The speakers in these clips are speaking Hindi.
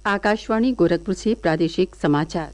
आकाशवाणी गोरखपुर से प्रादेशिक समाचार।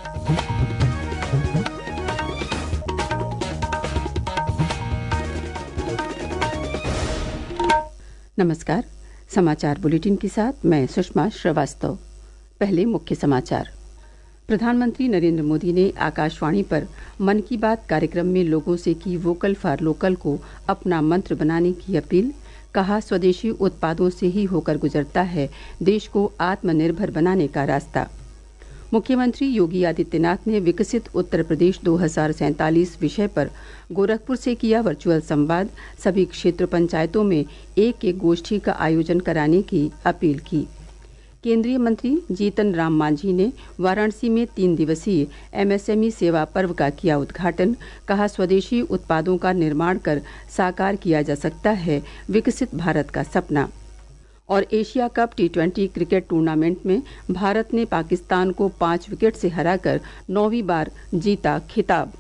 नमस्कार। समाचार बुलेटिन के साथ मैं सुषमा श्रीवास्तव। पहले मुख्य समाचार। प्रधानमंत्री नरेंद्र मोदी ने आकाशवाणी पर मन की बात कार्यक्रम में लोगों से की वोकल फॉर लोकल को अपना मंत्र बनाने की अपील। कहा, स्वदेशी उत्पादों से ही होकर गुजरता है देश को आत्मनिर्भर बनाने का रास्ता। मुख्यमंत्री योगी आदित्यनाथ ने विकसित उत्तर प्रदेश 2047 विषय पर गोरखपुर से किया वर्चुअल संवाद। सभी क्षेत्र पंचायतों में एक एक गोष्ठी का आयोजन कराने की अपील की। केंद्रीय मंत्री जीतन राम मांझी ने वाराणसी में 3 दिवसीय एमएसएमई सेवा पर्व का किया उद्घाटन। कहा, स्वदेशी उत्पादों का निर्माण कर साकार किया जा सकता है विकसित भारत का सपना। और Asia cup T20 cricket tournament में भारत ने पाकिस्तान को 5 विकेट से हराकर 9वीं बार जीता खिताब।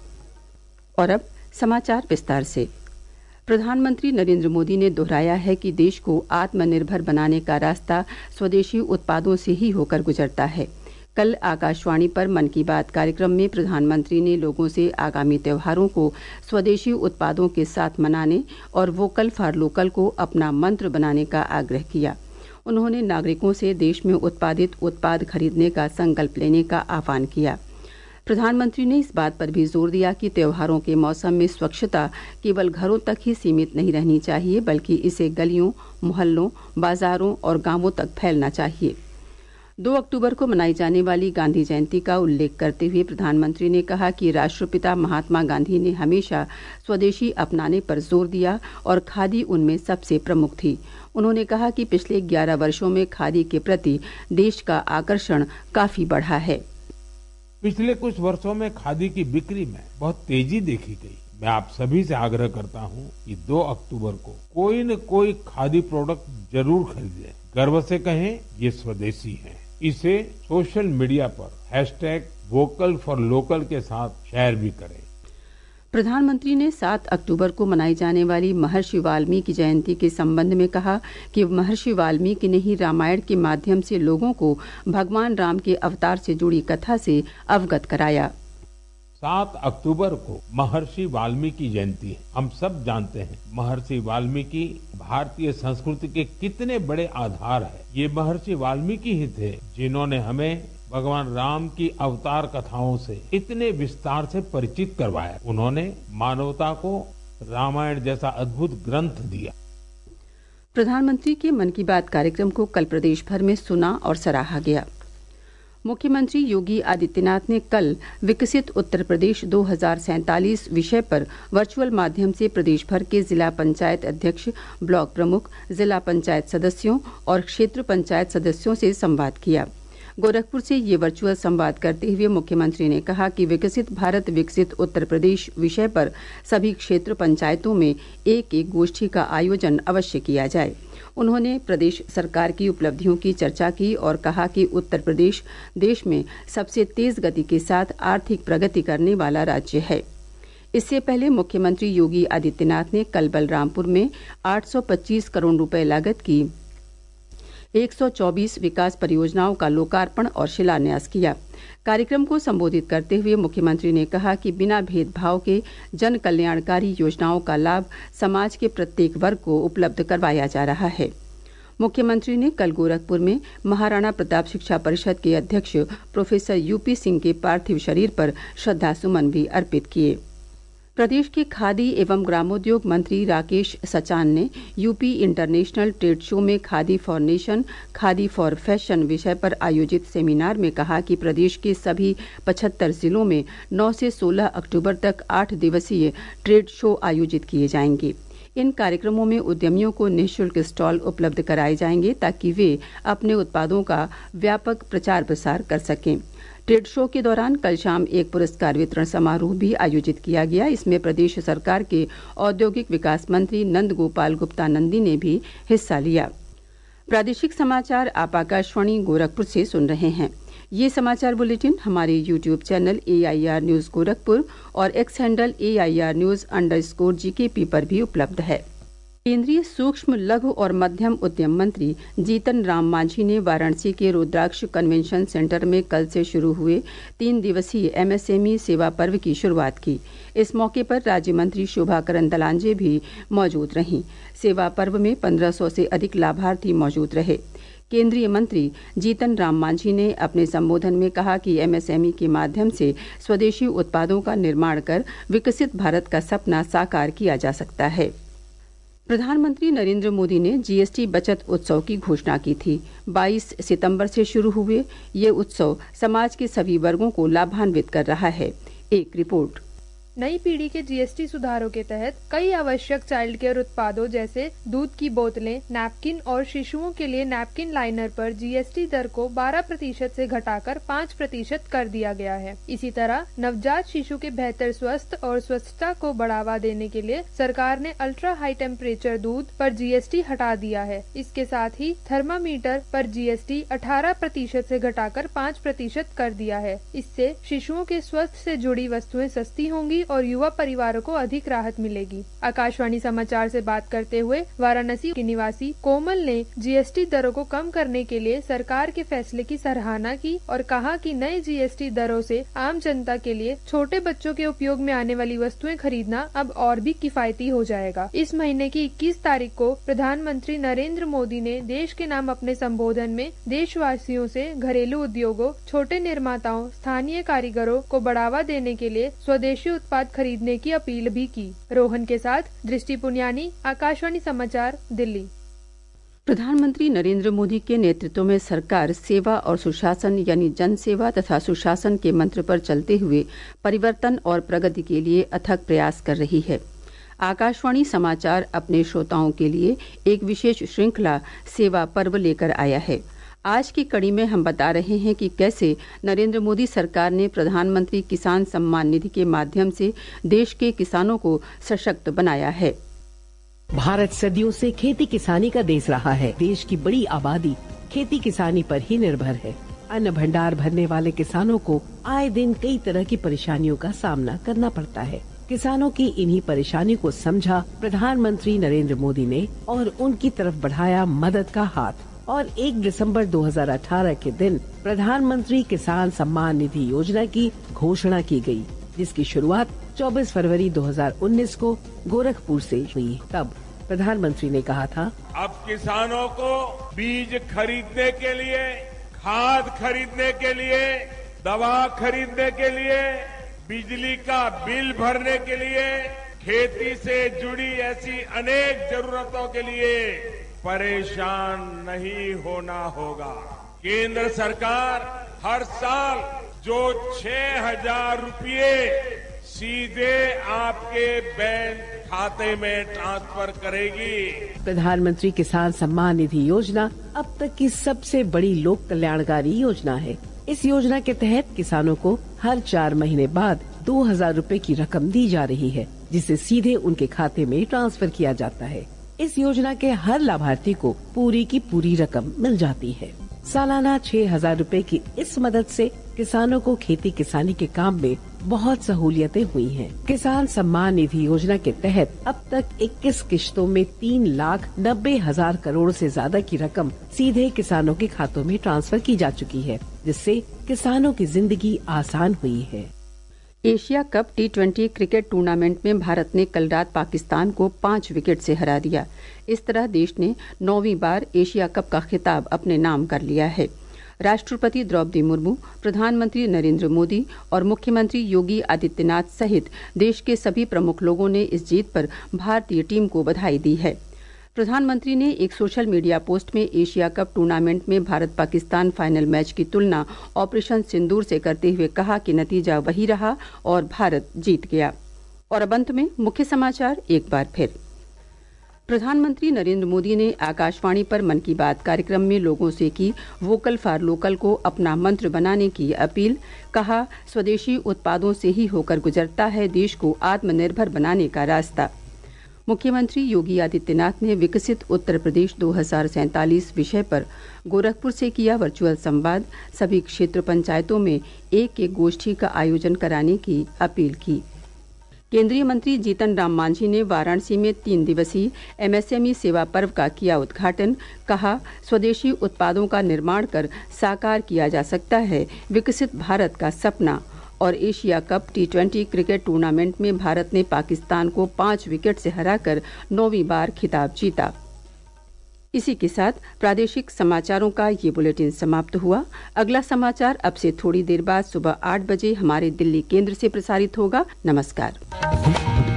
और अब समाचार विस्तार से। प्रधानमंत्री नरेंद्र मोदी ने दोहराया है कि देश को आत्मनिर्भर बनाने का रास्ता स्वदेशी उत्पादों से ही होकर गुजरता है। कल आकाशवाणी पर मन की बात कार्यक्रम में प्रधानमंत्री ने लोगों से आगामी त्योहारों को स्वदेशी उत्पादों के साथ मनाने और वोकल फॉर लोकल को अपना मंत्र बनाने का आग्रह किया। उन्होंने नागरिकों से देश में उत्पादित उत्पाद खरीदने का संकल्प लेने का आह्वान किया। प्रधानमंत्री ने इस बात पर भी जोर दिया कि त्योहारों के मौसम में स्वच्छता केवल घरों तक ही सीमित नहीं रहनी चाहिए, बल्कि इसे गलियों, मोहल्लों, बाजारों और गांवों तक फैलना चाहिए। 2 अक्टूबर को मनाई जाने वाली गांधी जयंती का उल्लेख करते हुए प्रधानमंत्री ने कहा कि राष्ट्रपिता महात्मा गांधी ने हमेशा स्वदेशी अपनाने पर जोर दिया और खादी उनमें सबसे प्रमुख थी। उन्होंने कहा कि पिछले 11 वर्षों में खादी के प्रति देश का आकर्षण काफी बढ़ा है। पिछले कुछ वर्षों में खादी की बिक्री में बहुत तेजी देखी गई। मैं आप सभी से आग्रह करता हूं कि 2 अक्टूबर को कोई न कोई खादी प्रोडक्ट जरूर खरीदें। गर्व से कहें ये स्वदेशी है। इसे सोशल मीडिया पर #वोकल फॉर लोकल के साथ शेयर भी करें। प्रधानमंत्री ने 7 अक्टूबर को मनाई जाने वाली महर्षि वाल्मीकि जयंती के संबंध में कहा कि महर्षि वाल्मीकि ने ही रामायण के माध्यम से लोगों को भगवान राम के अवतार से जुड़ी कथा से अवगत कराया। 7 अक्टूबर को महर्षि वाल्मीकि जयंती है। हम सब जानते हैं महर्षि वाल्मीकि भारतीय संस्कृति के कितने बड़े आधार है। ये महर्षि वाल्मीकि ही थे जिन्होंने हमें भगवान राम की अवतार कथाओं से इतने विस्तार से परिचित करवाया। उन्होंने मानवता को रामायण जैसा अद्भुत ग्रंथ दिया। प्रधानमंत्री के मन की बात कार्यक्रम को कल प्रदेश भर में सुना और सराहा गया। मुख्यमंत्री योगी आदित्यनाथ ने कल विकसित उत्तर प्रदेश 2047 विषय पर वर्चुअल माध्यम से प्रदेश भर के जिला पंचायत अध्यक्ष, ब्लॉक प्रमुख, जिला पंचायत सदस्यों और क्षेत्र पंचायत सदस्यों से संवाद किया। गोरखपुर से ये वर्चुअल संवाद करते हुए मुख्यमंत्री ने कहा कि विकसित भारत विकसित उत्तर प्रदेश विषय पर सभी क्षेत्र पंचायतों में एक एक गोष्ठी का आयोजन अवश्य किया जाए। उन्होंने प्रदेश सरकार की उपलब्धियों की चर्चा की और कहा कि उत्तर प्रदेश देश में सबसे तेज गति के साथ आर्थिक प्रगति करने वाला राज्य है। इससे पहले मुख्यमंत्री योगी आदित्यनाथ ने कल बलरामपुर में 825 करोड़ रुपए लागत की 124 विकास परियोजनाओं का लोकार्पण और शिलान्यास किया। कार्यक्रम को संबोधित करते हुए मुख्यमंत्री ने कहा कि बिना भेदभाव के जन कल्याणकारी योजनाओं का लाभ समाज के प्रत्येक वर्ग को उपलब्ध करवाया जा रहा है। मुख्यमंत्री ने कल गोरखपुर में महाराणा प्रताप शिक्षा परिषद के अध्यक्ष प्रोफेसर यूपी सिंह के पार्थिव शरीर पर श्रद्धासुमन भी अर्पित किए। प्रदेश के खादी एवं ग्रामोद्योग मंत्री राकेश सचान ने यूपी इंटरनेशनल ट्रेड शो में khadi for nation, khadi for fashion विषय पर आयोजित सेमिनार में कहा कि प्रदेश के सभी 75 जिलों में 9 से 16 अक्टूबर तक 8 दिवसीय ट्रेड शो आयोजित किए जाएंगे। इन कार्यक्रमों में उद्यमियों को निःशुल्क स्टॉल उपलब्ध कराए जाएंगे ताकि वे अपने उत्पादों का व्यापक प्रचार प्रसार कर सकें। ट्रेड शो के दौरान कल शाम एक पुरस्कार वितरण समारोह भी आयोजित किया गया। इसमें प्रदेश सरकार के औद्योगिक विकास मंत्री नंद गोपाल गुप्ता नंदी ने भी हिस्सा लिया। प्रादेशिक समाचार आप आकाशवाणी गोरखपुर से सुन रहे हैं। ये समाचार बुलेटिन हमारे YouTube channel AIR news Gorakhpur और X handle AIR news _GKP पर भी उपलब्ध है। केंद्रीय सूक्ष्म लघु और मध्यम उद्यम मंत्री जीतन राम मांझी ने वाराणसी के रुद्राक्ष कन्वेंशन सेंटर में कल से शुरू हुए 3 दिवसीय एमएसएमई सेवा पर्व की शुरुआत की। इस मौके पर राज्य मंत्री शोभा करंदलाजे भी मौजूद रहीं। सेवा पर्व में 1500 से अधिक लाभार्थी मौजूद रहे। केंद्रीय मंत्री जीतन राम मांझी ने अपने संबोधन में कहा कि एमएसएमई के माध्यम से स्वदेशी उत्पादों का निर्माण कर विकसित भारत का सपना साकार किया जा सकता है। प्रधानमंत्री नरेंद्र मोदी ने जीएसटी बचत उत्सव की घोषणा की थी। 22 सितंबर से शुरू हुए ये उत्सव समाज के सभी वर्गों को लाभान्वित कर रहा है। एक रिपोर्ट। नई पीढ़ी के जीएसटी सुधारों के तहत कई आवश्यक चाइल्ड केयर उत्पादों जैसे दूध की बोतलें, नैपकिन और शिशुओं के लिए नैपकिन लाइनर पर जीएसटी दर को 12% से घटाकर 5% कर दिया गया है। इसी तरह नवजात शिशु के बेहतर स्वास्थ्य और स्वच्छता को बढ़ावा देने के लिए सरकार ने अल्ट्रा हाई टेम्परेचर दूध पर जीएसटी हटा दिया है। इसके साथ ही थर्मामीटर पर जीएसटी 18% से घटाकर 5% कर दिया है। इससे शिशुओं के स्वास्थ्य से जुड़ी वस्तुएं सस्ती होंगी और युवा परिवारों को अधिक राहत मिलेगी। आकाशवाणी समाचार से बात करते हुए वाराणसी के निवासी कोमल ने जीएसटी दरों को कम करने के लिए सरकार के फैसले की सराहना की और कहा कि नए जीएसटी दरों से आम जनता के लिए छोटे बच्चों के उपयोग में आने वाली वस्तुएं खरीदना अब और भी किफायती हो जाएगा। इस महीने की 21 तारीख को प्रधानमंत्री नरेंद्र मोदी ने देश के नाम अपने संबोधन में देशवासियों से घरेलू उद्योगों, छोटे निर्माताओं, स्थानीय कारीगरों को बढ़ावा देने के लिए स्वदेशी उत्पाद खरीदने की अपील भी की। रोहन के साथ दृष्टि पुनियानी, आकाशवाणी समाचार, दिल्ली। प्रधानमंत्री नरेंद्र मोदी के नेतृत्व में सरकार सेवा और सुशासन यानी जन सेवा तथा सुशासन के मंत्र पर चलते हुए परिवर्तन और प्रगति के लिए अथक प्रयास कर रही है। आकाशवाणी समाचार अपने श्रोताओं के लिए एक विशेष श्रृंखला सेवा पर्व लेकर आया है। आज की कड़ी में हम बता रहे हैं कि कैसे नरेंद्र मोदी सरकार ने प्रधानमंत्री किसान सम्मान निधि के माध्यम से देश के किसानों को सशक्त बनाया है। भारत सदियों से खेती किसानी का देश रहा है। देश की बड़ी आबादी खेती किसानी पर ही निर्भर है। अन्न भंडार भरने वाले किसानों को आए दिन कई तरह की परेशानियों का सामना करना पड़ता है। किसानों की इन्हीं परेशानियों को समझा प्रधानमंत्री नरेंद्र मोदी ने और उनकी तरफ बढ़ाया मदद का हाथ। और 1 दिसंबर 2018 के दिन प्रधानमंत्री किसान सम्मान निधि योजना की घोषणा की गई, जिसकी शुरुआत 24 फरवरी 2019 को गोरखपुर से हुई। तब प्रधानमंत्री ने कहा था, अब किसानों को बीज खरीदने के लिए, खाद खरीदने के लिए, दवा खरीदने के लिए, बिजली का बिल भरने के लिए, खेती से जुड़ी ऐसी अनेक जरूरतों के लिए परेशान नहीं होना होगा। केंद्र सरकार हर साल जो 6,000 रुपये सीधे आपके बैंक खाते में ट्रांसफर करेगी। प्रधानमंत्री किसान सम्मान निधि योजना अब तक की सबसे बड़ी लोक कल्याणकारी योजना है। इस योजना के तहत किसानों को हर 4 महीने बाद 2,000 रुपए की रकम दी जा रही है, जिसे सीधे उनके खाते में ट्रांसफर किया जाता है। इस योजना के हर लाभार्थी को पूरी की पूरी रकम मिल जाती है। सालाना 6,000 रुपए की इस मदद से किसानों को खेती किसानी के काम में बहुत सहूलियतें हुई हैं। किसान सम्मान निधि योजना के तहत अब तक 21 किश्तों में 3,90,000 करोड़ से ज्यादा की रकम सीधे किसानों के खातों में ट्रांसफर की जा चुकी है, जिससे किसानों की जिंदगी आसान हुई है। Asia cup T20 cricket tournament में भारत ने कल रात पाकिस्तान को 5 विकेट से हरा दिया। इस तरह देश ने 9वीं बार एशिया कप का खिताब अपने नाम कर लिया है। राष्ट्रपति द्रौपदी मुर्मू, प्रधानमंत्री नरेंद्र मोदी और मुख्यमंत्री योगी आदित्यनाथ सहित देश के सभी प्रमुख लोगों ने इस जीत पर भारतीय टीम को बधाई दी है। प्रधानमंत्री ने एक सोशल मीडिया पोस्ट में एशिया कप टूर्नामेंट में भारत पाकिस्तान फाइनल मैच की तुलना ऑपरेशन सिंदूर से करते हुए कहा कि नतीजा वही रहा और भारत जीत गया। और अब अंत में मुख्य समाचार एक बार फिर। प्रधानमंत्री नरेंद्र मोदी ने आकाशवाणी पर मन की बात कार्यक्रम में लोगों से की वोकल फॉर लोकल को अपना मंत्र बनाने की अपील। कहा, स्वदेशी उत्पादों से ही होकर गुजरता है देश को आत्मनिर्भर बनाने का रास्ता। मुख्यमंत्री योगी आदित्यनाथ ने विकसित उत्तर प्रदेश 2047 विषय पर गोरखपुर से किया वर्चुअल संवाद। सभी क्षेत्र पंचायतों में एक गोष्ठी का आयोजन कराने की अपील की। केंद्रीय मंत्री जीतन राम मांझी ने वाराणसी में 3 दिवसीय एमएसएमई सेवा पर्व का किया उद्घाटन। कहा, स्वदेशी उत्पादों का निर्माण कर साकार किया जा सकता है विकसित भारत का सपना। और Asia cup T20 cricket tournament में भारत ने पाकिस्तान को 5 विकेट से हराकर 9वीं बार खिताब जीता। इसी के साथ प्रादेशिक समाचारों का ये बुलेटिन समाप्त हुआ। अगला समाचार अब से थोड़ी देर बाद सुबह 8 बजे हमारे दिल्ली केंद्र से प्रसारित होगा। नमस्कार।